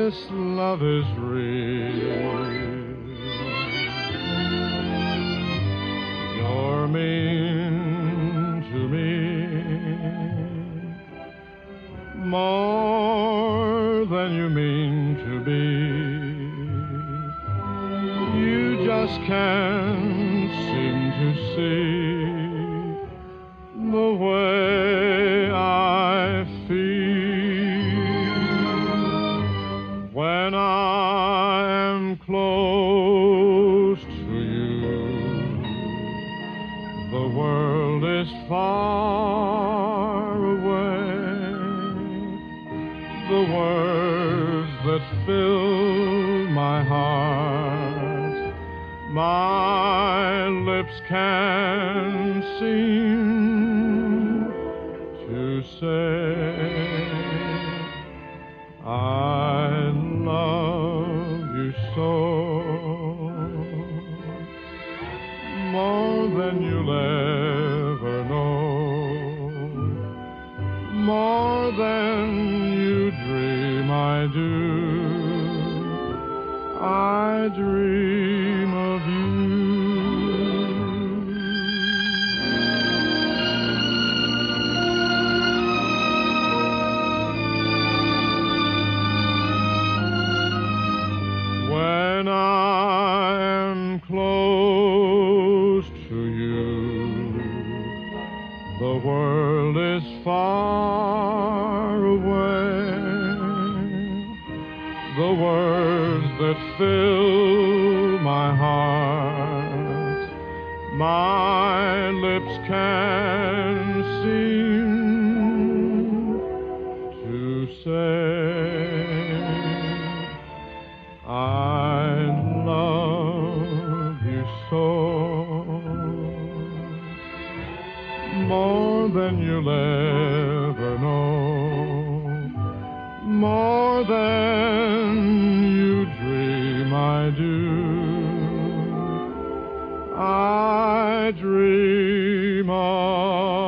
this love is real. You're mean to me more than you mean to be. You just can't seem to see the way I feel when I am close to you. The world is far away. The words that fill my heart, my lips can't seem to say. I love you so, more than you'll ever know, more than you dream I do. I dream of you. When I am close to you, the world is far away. The words that fill my heart, my lips can seem to say. I love you so, more than you'll ever know, more than you dream I do. I dream of